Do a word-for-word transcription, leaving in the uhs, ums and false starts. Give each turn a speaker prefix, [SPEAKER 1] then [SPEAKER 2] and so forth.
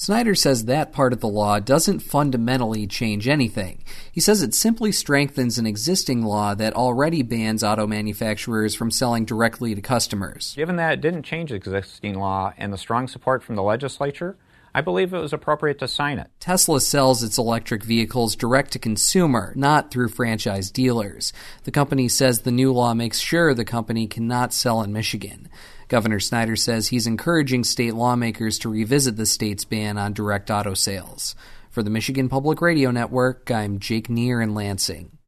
[SPEAKER 1] Snyder says that part of the law doesn't fundamentally change anything. He says it simply strengthens an existing law that already bans auto manufacturers from selling directly to customers.
[SPEAKER 2] Given that it didn't change the existing law and the strong support from the legislature, I believe it was appropriate to sign it.
[SPEAKER 1] Tesla sells its electric vehicles direct to consumer, not through franchise dealers. The company says the new law makes sure the company cannot sell in Michigan. Governor Snyder says he's encouraging state lawmakers to revisit the state's ban on direct auto sales. For the Michigan Public Radio Network, I'm Jake Neer in Lansing.